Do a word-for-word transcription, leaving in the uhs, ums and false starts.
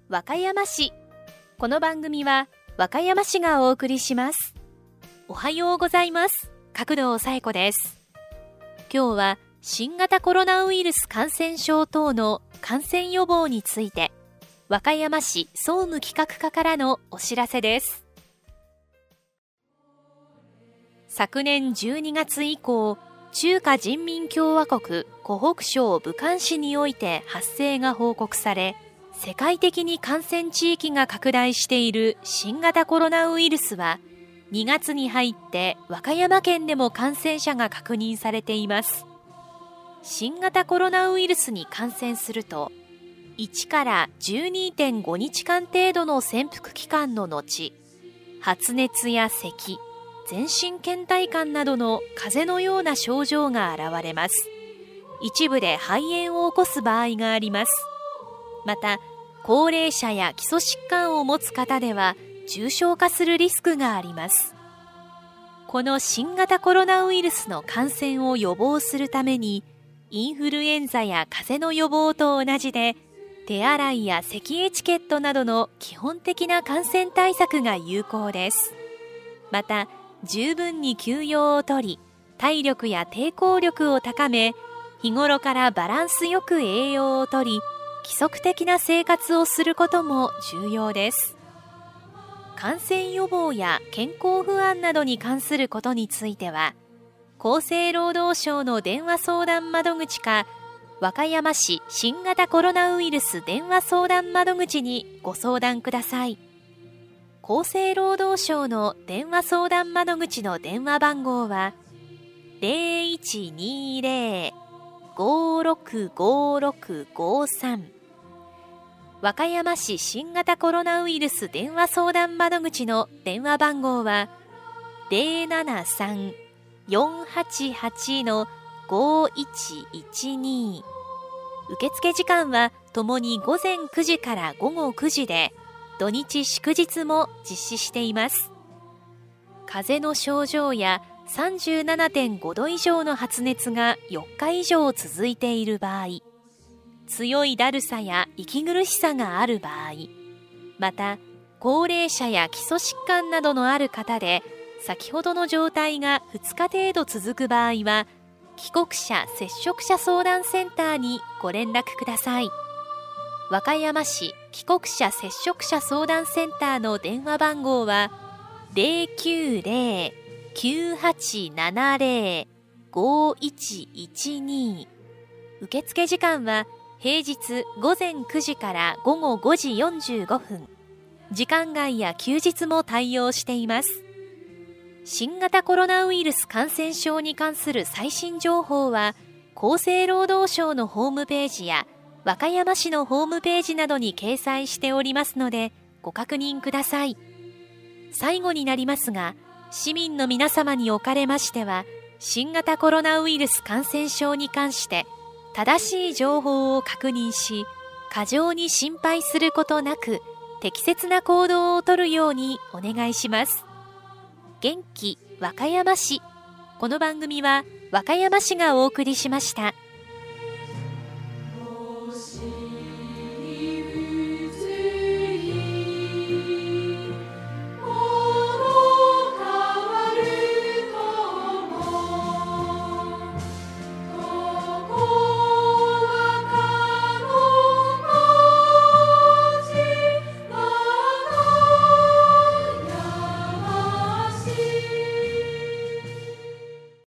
和歌山市。この番組は和歌山市がお送りします。おはようございます。角堂紗友子です。今日は新型コロナウイルス感染症等の感染予防について、和歌山市総務企画課からのお知らせです。昨年じゅうにがつ以降、中華人民共和国湖北省武漢市において発生が報告され、世界的に感染地域が拡大している新型コロナウイルスは、にがつに入って和歌山県でも感染者が確認されています。新型コロナウイルスに感染すると、いちからじゅうにてんごにちかん程度の潜伏期間の後、発熱や咳、全身倦怠感などの風邪のような症状が現れます。一部で肺炎を起こす場合があります。また、高齢者や基礎疾患を持つ方では重症化するリスクがあります。この新型コロナウイルスの感染を予防するために、インフルエンザや風邪の予防と同じで、手洗いや咳エチケットなどの基本的な感染対策が有効です。また、十分に休養をとり、体力や抵抗力を高め、日頃からバランスよく栄養をとり、規則的な生活をすることも重要です。感染予防や健康不安などに関することについては、厚生労働省の電話相談窓口か、和歌山市新型コロナウイルス電話相談窓口にご相談ください。厚生労働省の電話相談窓口の電話番号は ゼロいちにゼロ ごろくごろくごさん。和歌山市新型コロナウイルス電話相談窓口の電話番号は ゼロななさん よんはちはち ごいちいちに。受付時間はともにごぜんくじからごごくじで、土日祝日も実施しています。風邪の症状や さんじゅうななてんごど以上の発熱がよっか以上続いている場合、強いだるさや息苦しさがある場合、また高齢者や基礎疾患などのある方で先ほどの状態がふつか程度続く場合は、帰国者接触者相談センターにご連絡ください。和歌山市帰国者接触者相談センターの電話番号は ゼロきゅうゼロ きゅうはちななゼロ ごいちいちに。受付時間は平日ごぜんくじからごごごじよんじゅうごふん。時間外や休日も対応しています。新型コロナウイルス感染症に関する最新情報は、厚生労働省のホームページや和歌山市のホームページなどに掲載しておりますので、ご確認ください。最後になりますが、市民の皆様におかれましては、新型コロナウイルス感染症に関して正しい情報を確認し、過剰に心配することなく、適切な行動をとるようにお願いします。元気和歌山市。この番組は和歌山市がお送りしました。